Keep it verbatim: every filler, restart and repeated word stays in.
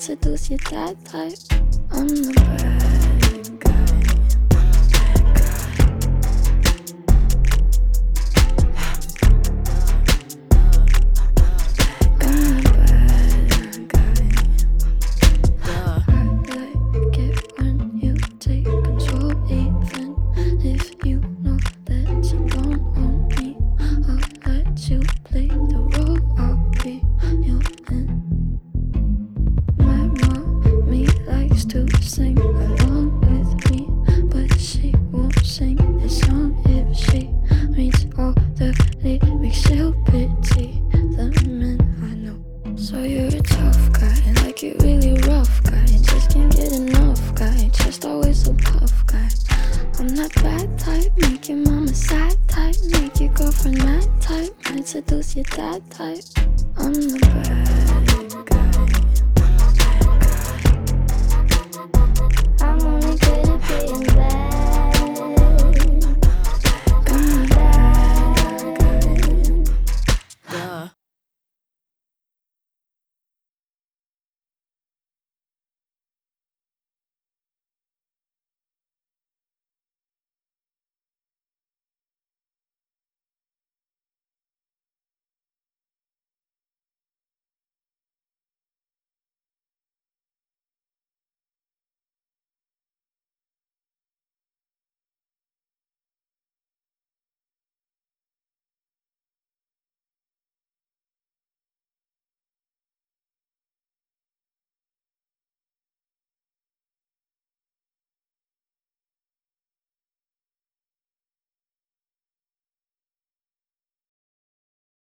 seduce your dad type. I'm the bad guy. Sing along with me, but she won't sing this song if she reads all the lyrics. She'll pity the men I know. So you're a tough guy, like you really rough guy. Just can't get enough guy, just always so tough guy. I'm that bad type, make your mama sad type, make your girlfriend mad type, might seduce your dad type. I'm the bad